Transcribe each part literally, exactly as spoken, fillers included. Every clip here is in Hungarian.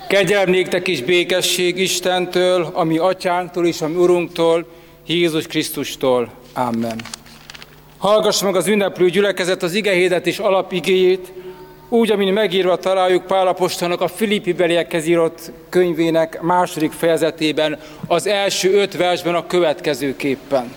Kegyelem néktek is békesség Istentől, ami Atyánktól és ami Urunktól, Jézus Krisztustól. Amen. Hallgass meg az ünneplő gyülekezet az igehirdetés alapigéjét, úgy, amin megírva találjuk Pál apostolnak a Filippi-beliekhez írott könyvének második fejezetében, az első öt versben a következőképpen.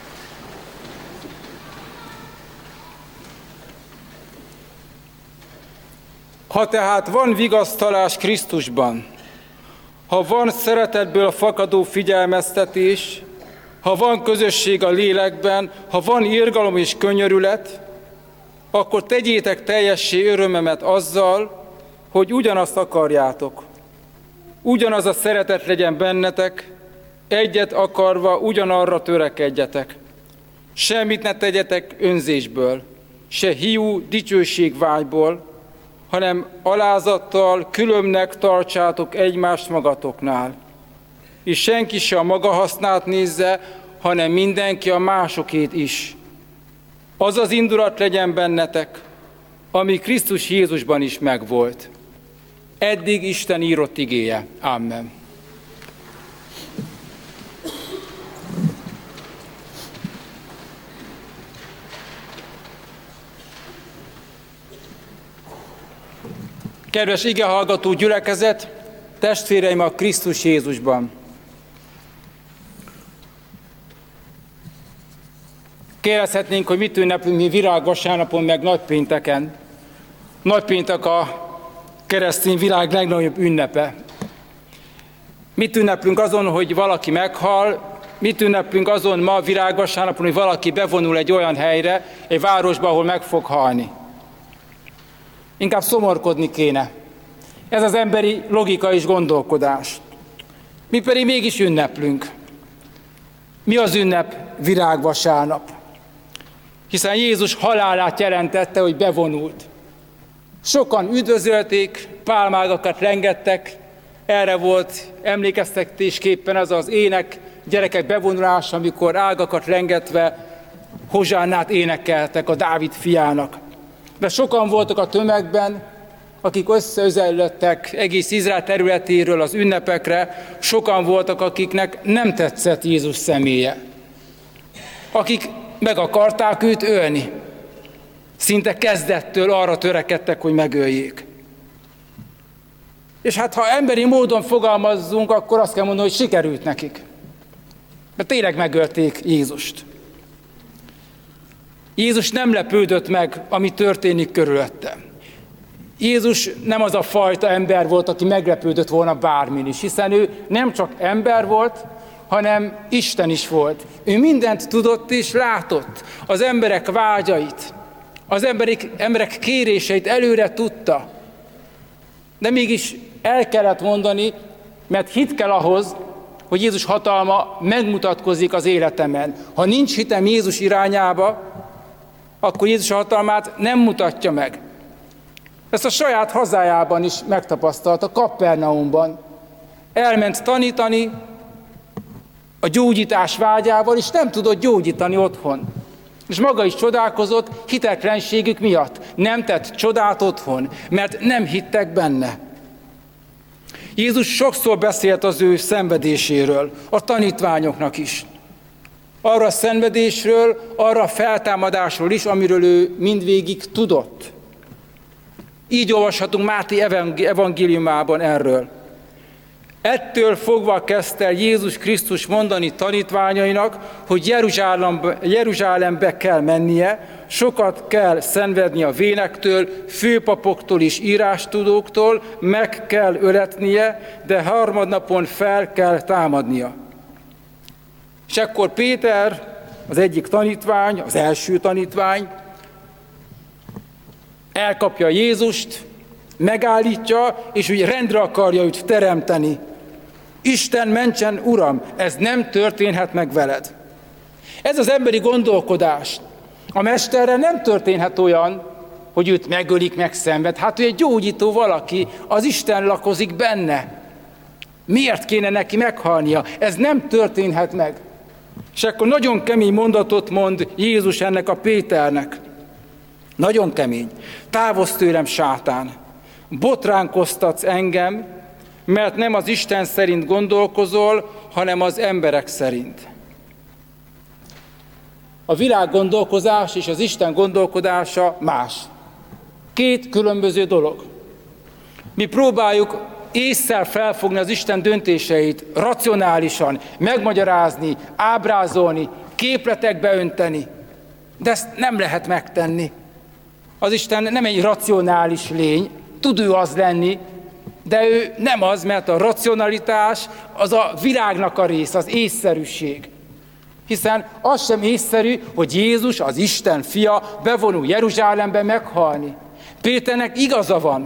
Ha tehát van vigasztalás Krisztusban, ha van szeretetből fakadó figyelmeztetés, ha van közösség a lélekben, ha van irgalom és könyörület, akkor tegyétek teljessé örömemet azzal, hogy ugyanazt akarjátok. Ugyanaz a szeretet legyen bennetek, egyet akarva ugyanarra törekedjetek. Semmit ne tegyetek önzésből, se hiú dicsőségvágyból, hanem alázattal különbnek tartsátok egymást magatoknál. És senki se a maga hasznát nézze, hanem mindenki a másokét is. Az az indulat legyen bennetek, ami Krisztus Jézusban is megvolt. Eddig Isten írott igéje. Amen. Kedves igehallgató gyülekezet, testvéreim a Krisztus Jézusban! Kérdezhetnénk, hogy mit ünnepünk mi virágvasárnapon, meg nagypénteken. Nagypéntek a keresztény világ legnagyobb ünnepe. Mit ünneplünk azon, hogy valaki meghal, mit ünneplünk azon ma virágvasárnapon, hogy valaki bevonul egy olyan helyre, egy városba, ahol meg fog halni. Inkább szomorkodni kéne. Ez az emberi logika és gondolkodás. Mi pedig mégis ünneplünk. Mi az ünnep virágvasárnap? Hiszen Jézus halálát jelentette, hogy bevonult. Sokan üdvözölték, pálmágakat rengettek, erre volt emlékeztetésképpen az az ének, gyerekek bevonulása, amikor ágakat rengetve hozsánát énekeltek a Dávid fiának. De sokan voltak a tömegben, akik összeözellöttek egész Izrael területéről az ünnepekre, sokan voltak, akiknek nem tetszett Jézus személye. Akik meg akarták őt ölni. Szinte kezdettől arra törekedtek, hogy megöljék. És hát ha emberi módon fogalmazzunk, akkor azt kell mondani, hogy sikerült nekik. Mert tényleg megölték Jézust. Jézus nem lepődött meg, ami történik körülötte. Jézus nem az a fajta ember volt, aki meglepődött volna bármin is, hiszen ő nem csak ember volt, hanem Isten is volt. Ő mindent tudott és látott, az emberek vágyait, az emberek, emberek kéréseit előre tudta. De mégis el kellett mondani, mert hit kell ahhoz, hogy Jézus hatalma megmutatkozik az életemen. Ha nincs hitem Jézus irányába, akkor Jézus hatalmát nem mutatja meg. Ezt a saját hazájában is megtapasztalta, Kapernaumban. Elment tanítani a gyógyítás vágyával, és nem tudott gyógyítani otthon. És maga is csodálkozott hitetlenségük miatt. Nem tett csodát otthon, mert nem hittek benne. Jézus sokszor beszélt az ő szenvedéséről, a tanítványoknak is. Arra a szenvedésről, arra a feltámadásról is, amiről ő mindvégig tudott. Így olvashatunk Máté evangéliumában erről. Ettől fogva kezdte el Jézus Krisztus mondani tanítványainak, hogy Jeruzsálembe, Jeruzsálembe kell mennie, sokat kell szenvedni a vénektől, főpapoktól és írástudóktól, meg kell öletnie, de harmadnapon fel kell támadnia. És akkor Péter, az egyik tanítvány, az első tanítvány, elkapja Jézust, megállítja, és úgy rendre akarja őt teremteni. Isten mentsen, Uram, ez nem történhet meg veled. Ez az emberi gondolkodás. A mesterre nem történhet olyan, hogy őt megölik, megszenved. Hát ő egy gyógyító valaki, az Isten lakozik benne. Miért kéne neki meghalnia? Ez nem történhet meg. És akkor nagyon kemény mondatot mond Jézus ennek a Péternek. Nagyon kemény. Távozz tőlem, sátán. Botránkoztatsz engem, mert nem az Isten szerint gondolkozol, hanem az emberek szerint. A világ gondolkozás és az Isten gondolkodása más. Két különböző dolog. Mi próbáljuk ésszel felfogni az Isten döntéseit, racionálisan, megmagyarázni, ábrázolni, képletekbe önteni. De ezt nem lehet megtenni. Az Isten nem egy racionális lény, tud ő az lenni, de ő nem az, mert a racionalitás az a világnak a rész, az észszerűség. Hiszen az sem észszerű, hogy Jézus, az Isten fia, bevonul Jeruzsálembe meghalni. Péternek igaza van,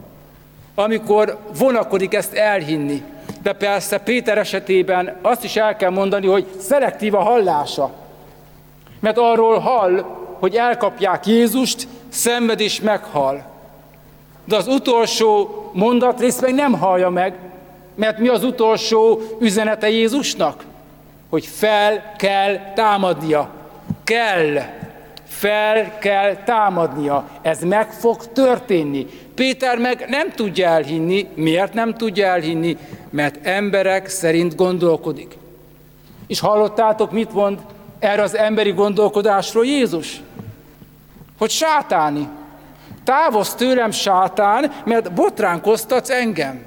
amikor vonakodik ezt elhinni. De persze Péter esetében azt is el kell mondani, hogy szelektív a hallása. Mert arról hall, hogy elkapják Jézust, szenved és meghal. De az utolsó mondatrészt meg nem hallja meg, mert mi az utolsó üzenete Jézusnak? Hogy fel kell támadnia. Kell. Fel kell támadnia. Ez meg fog történni. Péter meg nem tudja elhinni. Miért nem tudja elhinni? Mert emberek szerint gondolkodik. És hallottátok, mit mond erre az emberi gondolkodásról Jézus? Hogy sátáni. Távozz tőlem, sátán, mert botránkoztatsz engem.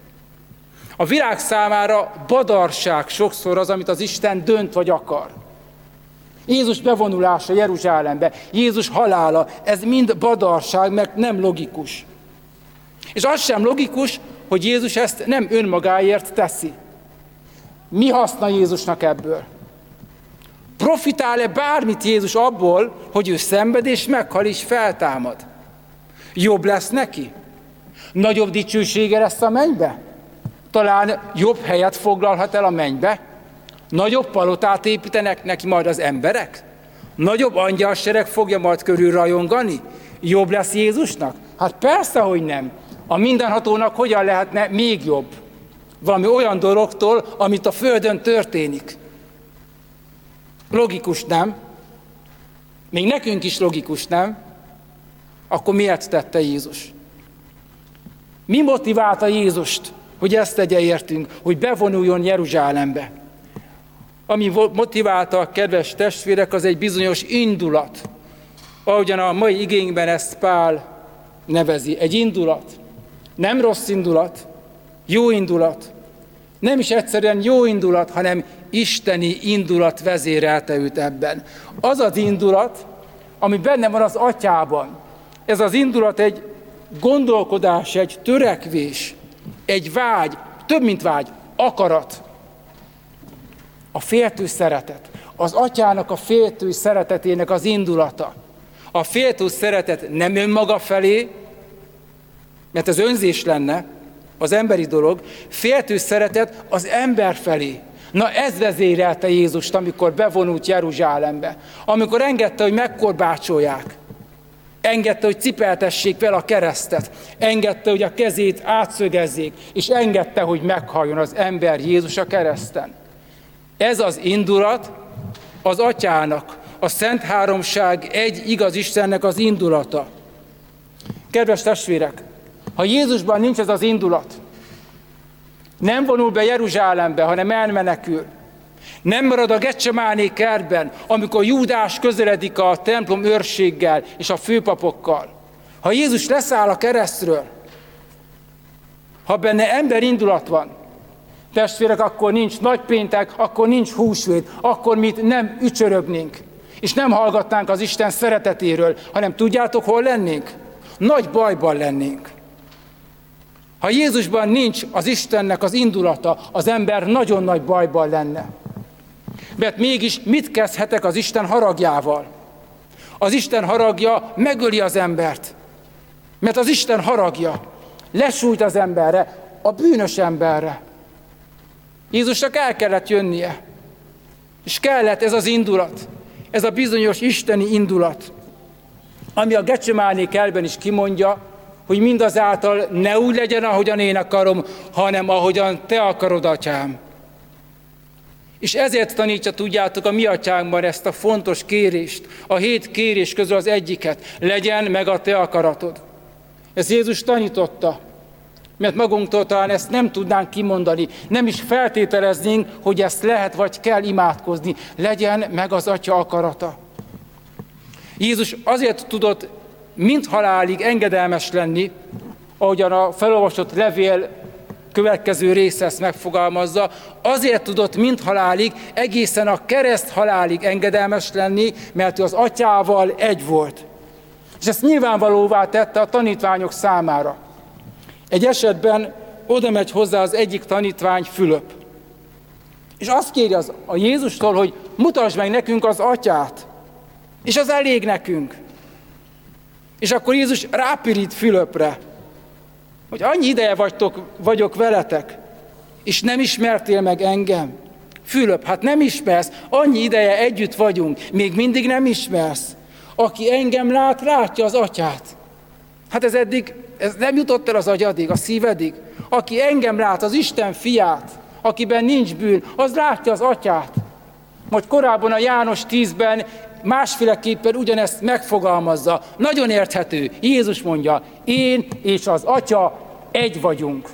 A világ számára badarság sokszor az, amit az Isten dönt vagy akar. Jézus bevonulása Jeruzsálembe, Jézus halála, ez mind badarság, mert nem logikus. És az sem logikus, hogy Jézus ezt nem önmagáért teszi. Mi haszna Jézusnak ebből? Profitál-e bármit Jézus abból, hogy ő szenved és meghal és feltámad? Jobb lesz neki? Nagyobb dicsősége lesz a mennybe? Talán jobb helyet foglalhat el a mennybe? Nagyobb palotát építenek neki majd az emberek? Nagyobb angyalsereg fogja majd körül rajongani? Jobb lesz Jézusnak? Hát persze, hogy nem. A mindenhatónak hogyan lehetne még jobb? Valami olyan dologtól, amit a földön történik. Logikus, nem? Még nekünk is logikus, nem? Akkor miért tette Jézus? Mi motiválta Jézust, hogy ezt tegye értünk, hogy bevonuljon Jeruzsálembe? Ami motiválta a kedves testvérek, az egy bizonyos indulat. Ahogyan a mai igényben ezt Pál nevezi. Egy indulat. Nem rossz indulat, jó indulat. Nem is egyszerűen jó indulat, hanem isteni indulat vezérelte őt ebben. Az az indulat, ami benne van az atyában. Ez az indulat egy gondolkodás, egy törekvés, egy vágy, több mint vágy, akarat. A féltő szeretet. Az atyának a féltő szeretetének az indulata. A féltő szeretet nem önmaga felé, mert ez önzés lenne, az emberi dolog, féltő szeretet az ember felé. Na ez vezérelte Jézust, amikor bevonult Jeruzsálembe. Amikor engedte, hogy megkorbácsolják. Engedte, hogy cipeltessék fel a keresztet. Engedte, hogy a kezét átszögezzék. És engedte, hogy meghaljon az ember Jézus a kereszten. Ez az indulat az atyának, a Szent Háromság egy igaz Istennek az indulata. Kedves testvérek, ha Jézusban nincs ez az indulat, nem vonul be Jeruzsálembe, hanem elmenekül, nem marad a Getsemáné kertben, amikor Júdás közeledik a templom őrséggel és a főpapokkal. Ha Jézus leszáll a keresztről, ha benne ember indulat van, testvérek, akkor nincs nagypéntek, akkor nincs húsvét, akkor mi nem ücsörögnénk, és nem hallgatnánk az Isten szeretetéről, hanem tudjátok, hol lennénk? Nagy bajban lennénk. Ha Jézusban nincs az Istennek az indulata, az ember nagyon nagy bajban lenne. Mert mégis mit kezdhetek az Isten haragjával? Az Isten haragja megöli az embert. Mert az Isten haragja lesújt az emberre, a bűnös emberre. Jézusnak el kellett jönnie. És kellett ez az indulat, ez a bizonyos isteni indulat, ami a Getsemáné kertben is kimondja, hogy mindazáltal ne úgy legyen, ahogyan én akarom, hanem ahogyan te akarod, atyám. És ezért tanítja, tudjátok, a mi atyánkban ezt a fontos kérést, a hét kérés közül az egyiket, legyen meg a te akaratod. Ez Jézus tanította. Mert magunktól talán ezt nem tudnánk kimondani, nem is feltételeznénk, hogy ezt lehet vagy kell imádkozni. Legyen meg az Atya akarata. Jézus azért tudott mind halálig engedelmes lenni, ahogyan a felolvasott levél következő része ezt megfogalmazza, azért tudott mind halálig, egészen a kereszt halálig engedelmes lenni, mert ő az Atyával egy volt. És ezt nyilvánvalóvá tette a tanítványok számára. Egy esetben oda megy hozzá az egyik tanítvány, Fülöp. És azt kéri az, a Jézustól, hogy mutasd meg nekünk az Atyát. És az elég nekünk. És akkor Jézus rápirít Fülöpre, hogy annyi ideje vagytok, vagyok veletek, és nem ismertél meg engem. Fülöp, hát nem ismersz, annyi ideje együtt vagyunk, még mindig nem ismersz. Aki engem lát, látja az Atyát. Hát ez eddig, ez nem jutott el az agyadig, a szívedig. Aki engem lát, az Isten fiát, akiben nincs bűn, az látja az Atyát. Majd korábban a János tízben másféleképpen ugyanezt megfogalmazza. Nagyon érthető. Jézus mondja, én és az Atya egy vagyunk.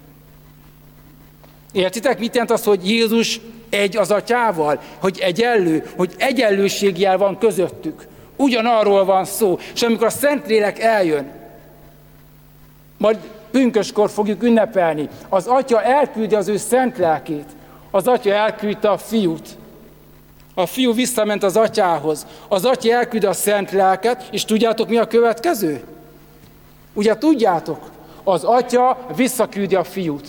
Értitek, mit jelent az, hogy Jézus egy az Atyával? Hogy egyenlő, hogy egyenlőségjel van közöttük. Ugyanarról van szó. És amikor a Szentlélek eljön, majd pünköskor fogjuk ünnepelni, az Atya elküldi az ő szent lelkét. Az Atya elküldte a Fiút. A Fiú visszament az Atyához. Az Atya elküldi a szent lelket, és tudjátok, mi a következő? Ugye tudjátok? Az Atya visszaküldi a Fiút.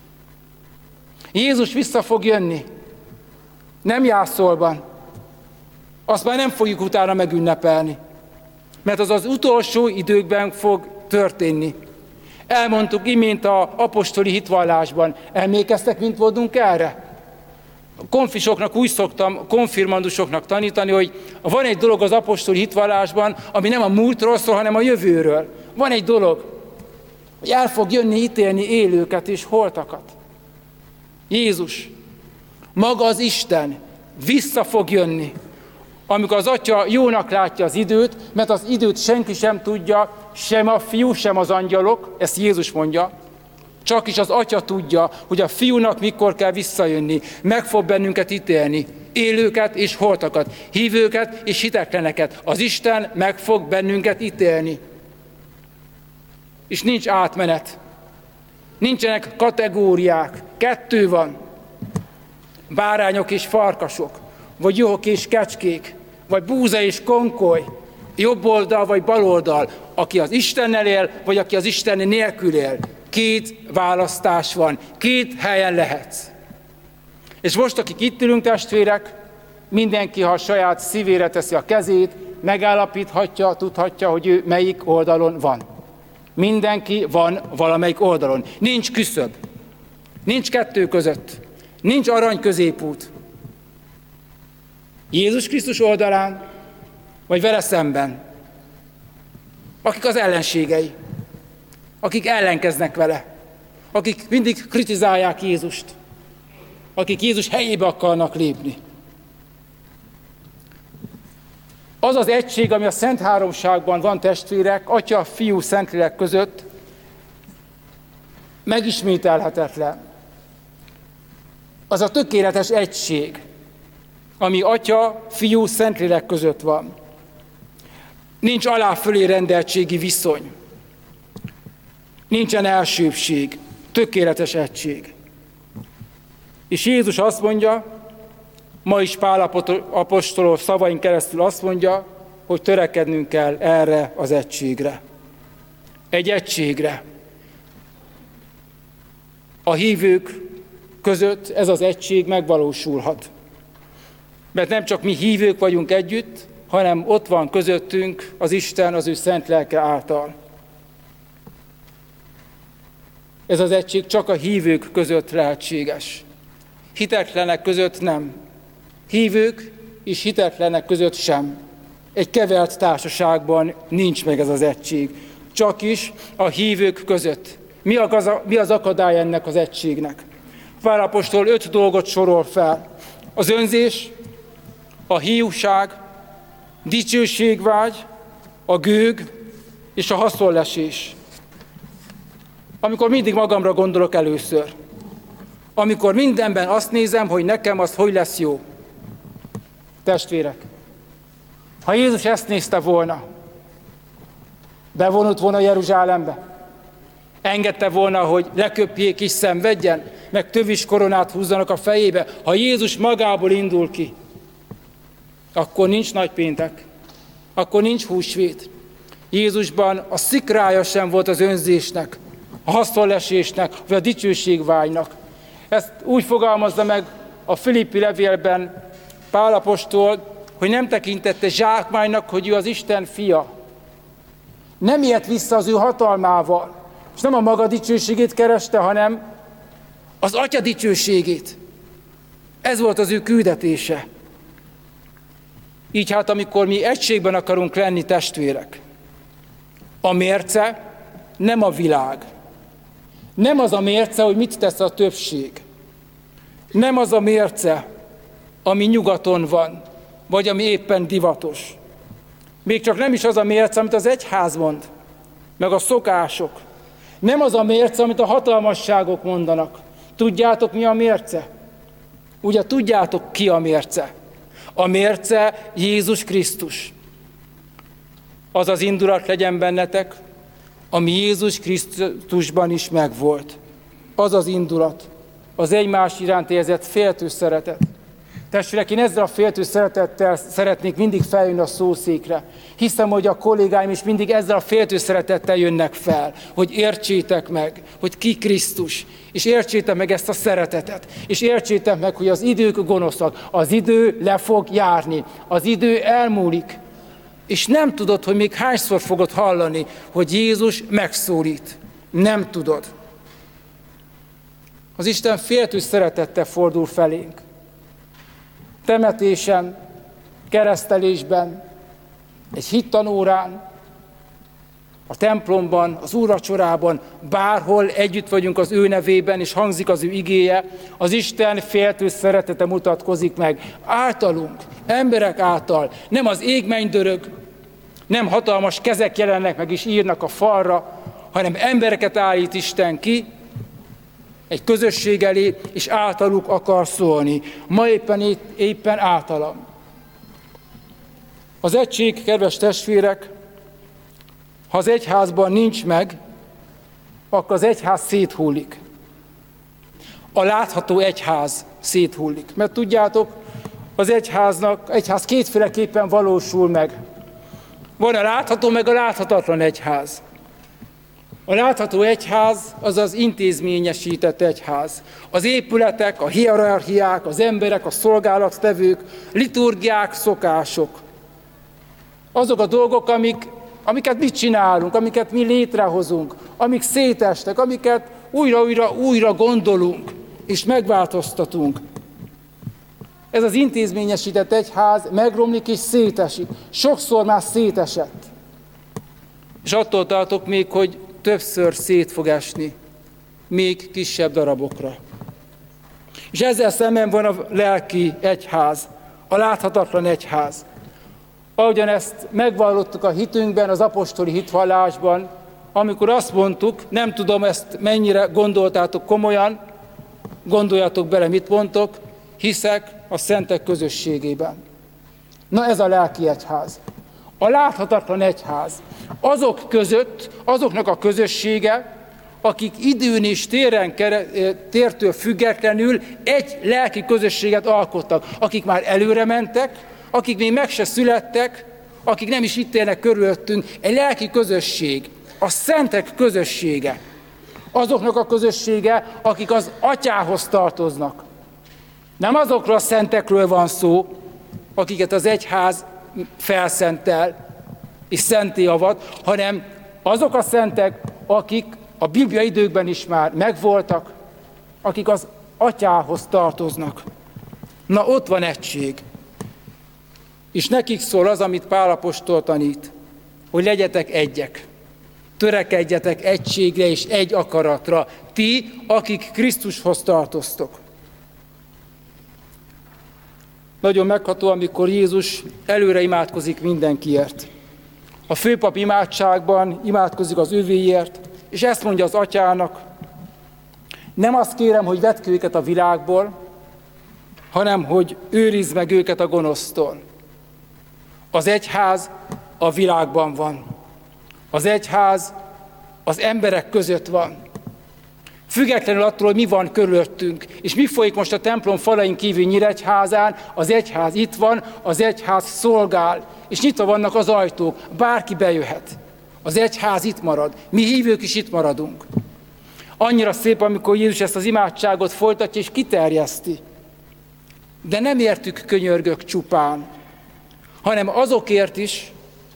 Jézus vissza fog jönni. Nem jászolban. Azt már nem fogjuk utána megünnepelni. Mert az az utolsó időkben fog történni. Elmondtuk imént az apostoli hitvallásban. Emlékeztek, mint voltunk erre? A konfisoknak úgy szoktam, konfirmandusoknak tanítani, hogy van egy dolog az apostoli hitvallásban, ami nem a múltról szól, hanem a jövőről. Van egy dolog, hogy el fog jönni ítélni élőket és holtakat. Jézus, maga az Isten vissza fog jönni, amikor az Atya jónak látja az időt, mert az időt senki sem tudja, sem a Fiú, sem az angyalok, ezt Jézus mondja, csak is az Atya tudja, hogy a Fiúnak mikor kell visszajönni, meg fog bennünket ítélni, élőket és holtakat, hívőket és hitetleneket. Az Isten meg fog bennünket ítélni. És nincs átmenet. Nincsenek kategóriák. Kettő van. Bárányok és farkasok, vagy juhok és kecskék, vagy búza és konkoly, jobb oldal vagy bal oldal, aki az Istennel él, vagy aki az Isten nélkül él. Két választás van, két helyen lehetsz. És most, akik itt ülünk, testvérek, mindenki, ha a saját szívére teszi a kezét, megállapíthatja, tudhatja, hogy ő melyik oldalon van. Mindenki van valamelyik oldalon. Nincs küszöb, nincs kettő között, nincs arany középút. Jézus Krisztus oldalán, vagy vele szemben. Akik az ellenségei, akik ellenkeznek vele, akik mindig kritizálják Jézust, akik Jézus helyébe akarnak lépni. Az az egység, ami a Szent Háromságban van, testvérek, Atya, Fiú, Szentlélek között, megismételhetetlen. Az a tökéletes egység, ami Atya, Fiú, Szentlélek között van. Nincs alá-fölé rendeltségi viszony. Nincsen elsőbség, tökéletes egység. És Jézus azt mondja, ma is Pál apostol szavain keresztül azt mondja, hogy törekednünk kell erre az egységre. Egy egységre. A hívők között ez az egység megvalósulhat. Mert nem csak mi hívők vagyunk együtt, hanem ott van közöttünk az Isten az ő szent lelke által. Ez az egység csak a hívők között lehetséges. Hitetlenek között nem. Hívők és hitetlenek között sem. Egy kevert társaságban nincs meg ez az egység. Csak is a hívők között. Mi az, mi az akadály ennek az egységnek? Pál apostol öt dolgot sorol fel. Az önzés, a hiúság, dicsőségvágy, a gőg és a haszonlesés. Amikor mindig magamra gondolok először. Amikor mindenben azt nézem, hogy nekem az hogy lesz jó. Testvérek, ha Jézus ezt nézte volna, bevonult volna Jeruzsálembe, engedte volna, hogy leköpjék és szenvedjen, meg tövis koronát húzzanak a fejébe. Ha Jézus magából indul ki, akkor nincs nagypéntek, akkor nincs húsvét. Jézusban a szikrája sem volt az önzésnek, a haszonlesésnek, vagy a dicsőségvágynak. Ezt úgy fogalmazza meg a Filippi levélben Pál apostol, hogy nem tekintette zsákmánynak, hogy ő az Isten fia. Nem ijedt vissza az ő hatalmával, és nem a maga dicsőségét kereste, hanem az Atya dicsőségét. Ez volt az ő küldetése. Így hát, amikor mi egységben akarunk lenni, testvérek, a mérce nem a világ. Nem az a mérce, hogy mit tesz a többség. Nem az a mérce, ami nyugaton van, vagy ami éppen divatos. Még csak nem is az a mérce, amit az egyház mond, meg a szokások. Nem az a mérce, amit a hatalmasságok mondanak. Tudjátok, mi a mérce? Ugye tudjátok, ki a mérce? A mérce Jézus Krisztus. Az az indulat legyen bennetek, ami Jézus Krisztusban is megvolt. Az az indulat, az egymás iránt érzett féltő szeretet. Testvérek, én ezzel a féltő szeretettel szeretnék mindig feljönni a szószékre. Hiszem, hogy a kollégáim is mindig ezzel a féltő szeretettel jönnek fel, hogy értsétek meg, hogy ki Krisztus, és értsétek meg ezt a szeretetet, és értsétek meg, hogy az idők gonoszak, az idő le fog járni, az idő elmúlik, és nem tudod, hogy még hányszor fogod hallani, hogy Jézus megszólít. Nem tudod. Az Isten féltő szeretettel fordul felénk. Temetésen, keresztelésben, egy hittanórán, a templomban, az úrvacsorában, bárhol együtt vagyunk az ő nevében, és hangzik az ő igéje, az Isten féltő szeretete mutatkozik meg általunk, emberek által. Nem az égmenny dörög, nem hatalmas kezek jelennek meg és írnak a falra, hanem embereket állít Isten ki, egy közösség elé, és általuk akar szólni. Ma éppen, éppen általam. Az egység, kedves testvérek, ha az egyházban nincs meg, akkor az egyház széthullik. A látható egyház széthullik. Mert tudjátok, az egyháznak, egyház kétféleképpen valósul meg. Van a látható, meg a láthatatlan egyház. A látható egyház az az intézményesített egyház. Az épületek, a hierarchiák, az emberek, a szolgálattevők, liturgiák, szokások. Azok a dolgok, amik, amiket mi csinálunk, amiket mi létrehozunk, amik szétestek, amiket újra-újra újra gondolunk és megváltoztatunk. Ez az intézményesített egyház megromlik és szétesik. Sokszor már szétesett. És attól tartok még, hogy többször szét fog esni, még kisebb darabokra. És ezzel szemben van a lelki egyház, a láthatatlan egyház. Ahogyan ezt megvallottuk a hitünkben, az apostoli hitvallásban, amikor azt mondtuk, nem tudom ezt mennyire gondoltátok komolyan, gondoljatok bele, mit mondtok, hiszek a szentek közösségében. Na ez a lelki egyház. A láthatatlan egyház. Azok között, azoknak a közössége, akik időn és téren, tértől függetlenül egy lelki közösséget alkottak, akik már előre mentek, akik még meg se születtek, akik nem is itt élnek körülöttünk, egy lelki közösség, a szentek közössége. Azoknak a közössége, akik az Atyához tartoznak. Nem azokról a szentekről van szó, akiket az egyház felszentel és szenté avat, hanem azok a szentek, akik a Biblia időkben is már megvoltak, akik az Atyához tartoznak. Na ott van egység. És nekik szól az, amit Pál apostol tanít, hogy legyetek egyek. Törekedjetek egységre és egy akaratra. Ti, akik Krisztushoz tartoztok. Nagyon megható, amikor Jézus előre imádkozik mindenkiért. A főpap imádságban imádkozik az övéért, és ezt mondja az atyának, nem azt kérem, hogy vedd ki őket a világból, hanem hogy őrizd meg őket a gonosztól. Az egyház a világban van. Az egyház az emberek között van. Függetlenül attól, hogy mi van körülöttünk, és mi folyik most a templom falain kívül Nyíregyházán, az egyház itt van, az egyház szolgál, és nyitva vannak az ajtók, bárki bejöhet. Az egyház itt marad, mi hívők is itt maradunk. Annyira szép, amikor Jézus ezt az imádságot folytatja és kiterjeszti. De nem értük könyörgök csupán, hanem azokért is,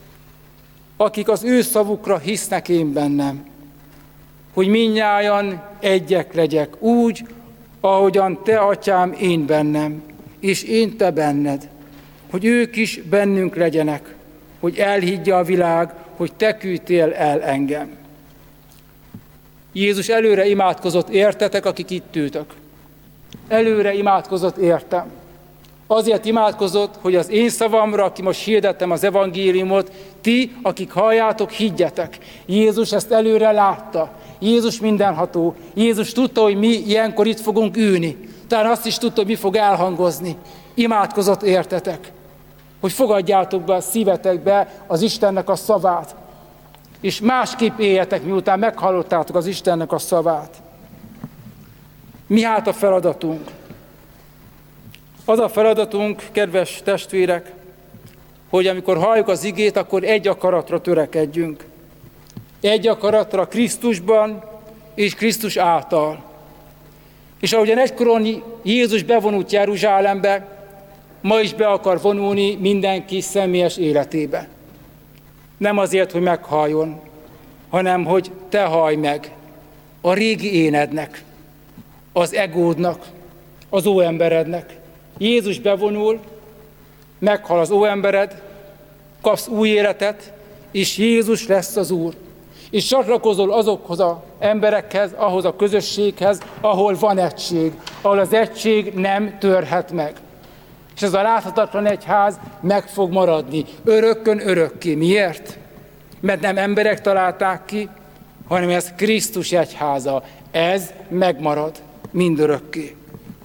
akik az ő szavukra hisznek én bennem, hogy mindnyájan egyek legyek, úgy, ahogyan te, atyám, én bennem, és én te benned, hogy ők is bennünk legyenek, hogy elhiggye a világ, hogy te küldtél el engem. Jézus előre imádkozott értetek, akik itt ültök. Előre imádkozott értem. Azért imádkozott, hogy az én szavamra, aki most hirdettem az evangéliumot, ti, akik halljátok, higgyetek. Jézus ezt előre látta. Jézus mindenható. Jézus tudta, hogy mi ilyenkor itt fogunk ülni. Talán azt is tudta, hogy mi fog elhangozni. Imádkozott értetek, hogy fogadjátok be a szívetekbe az Istennek a szavát. És másképp éljetek, miután meghallottátok az Istennek a szavát. Mi hát a feladatunk? Az a feladatunk, kedves testvérek, hogy amikor halljuk az igét, akkor egy akaratra törekedjünk. Egy akaratra Krisztusban és Krisztus által. És ahogyan egykoron Jézus bevonult Jeruzsálembe, ma is be akar vonulni mindenki személyes életébe. Nem azért, hogy meghalljon, hanem hogy te hallj meg a régi énednek, az egódnak, az óemberednek. Jézus bevonul, meghal az óembered, kapsz új életet, és Jézus lesz az Úr. És csatlakozol azokhoz az emberekhez, ahhoz a közösséghez, ahol van egység, ahol az egység nem törhet meg. És ez a láthatatlan egyház meg fog maradni, örökkön örökké. Miért? Mert nem emberek találták ki, hanem ez Krisztus egyháza. Ez megmarad mindörökké.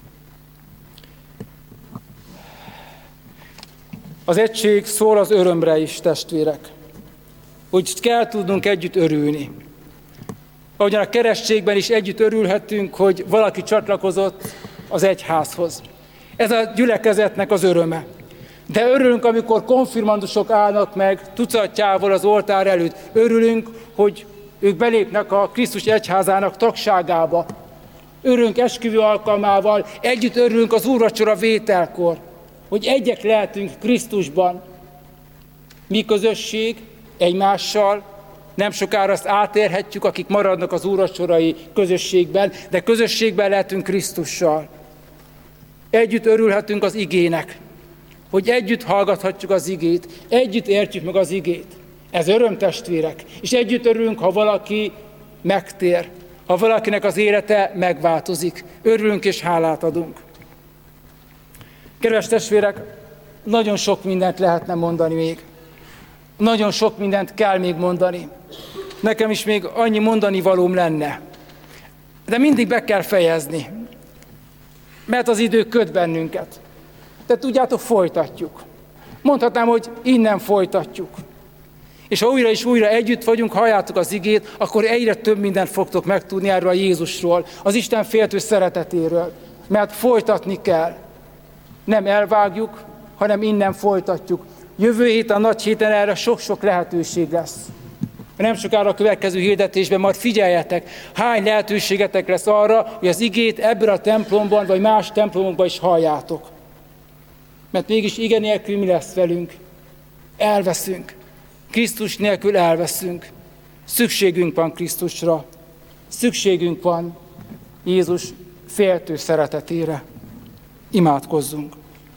Az egység szól az örömre is, testvérek, hogy kell tudnunk együtt örülni. Ahogyan a keresztségben is együtt örülhetünk, hogy valaki csatlakozott az egyházhoz. Ez a gyülekezetnek az öröme. De örülünk, amikor konfirmandusok állnak meg tucatjával az oltár előtt. Örülünk, hogy ők belépnek a Krisztus egyházának tagságába. Örülünk esküvő alkalmával, együtt örülünk az úrvacsora vételkor, hogy egyek lehetünk Krisztusban. Mi közösség egymással, nem sokára azt átérhetjük, akik maradnak az úrvacsorai közösségben, de közösségben lehetünk Krisztussal. Együtt örülhetünk az igének, hogy együtt hallgathatjuk az igét, együtt értjük meg az igét. Ez öröm, testvérek. És együtt örülünk, ha valaki megtér, ha valakinek az élete megváltozik. Örülünk és hálát adunk. Kedves testvérek, nagyon sok mindent lehetne mondani még. Nagyon sok mindent kell még mondani. Nekem is még annyi mondani valóm lenne. De mindig be kell fejezni, mert az idő köt bennünket. De tudjátok, folytatjuk. Mondhatnám, hogy innen folytatjuk. És ha újra és újra együtt vagyunk, halljátok az igét, akkor egyre több mindent fogtok megtudni erről a Jézusról, az Isten féltő szeretetéről, mert folytatni kell. Nem elvágjuk, hanem innen folytatjuk. Jövő héten, a nagy héten erre sok-sok lehetőség lesz. Nem sokára a következő hirdetésben majd figyeljetek, hány lehetőségetek lesz arra, hogy az igét ebben a templomban, vagy más templomokban is halljátok. Mert mégis ige nélkül mi lesz velünk? Elveszünk. Krisztus nélkül elveszünk. Szükségünk van Krisztusra. Szükségünk van Jézus féltő szeretetére. Imádkozzunk.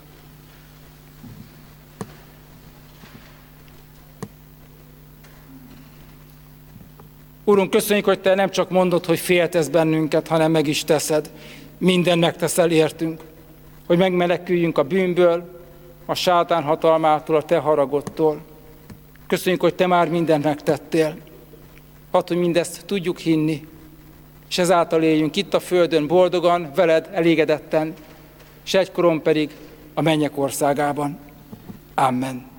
Úrunk, köszönjük, hogy Te nem csak mondod, hogy féltesz bennünket, hanem meg is teszed. Minden megteszel értünk, hogy megmeneküljünk a bűnből, a sátán hatalmától, a Te haragodtól. Köszönjük, hogy Te már mindent megtettél. hadd, hogy mindezt tudjuk hinni, és ezáltal éljünk itt a földön boldogan, veled elégedetten, és egykoron pedig a mennyek országában. Amen.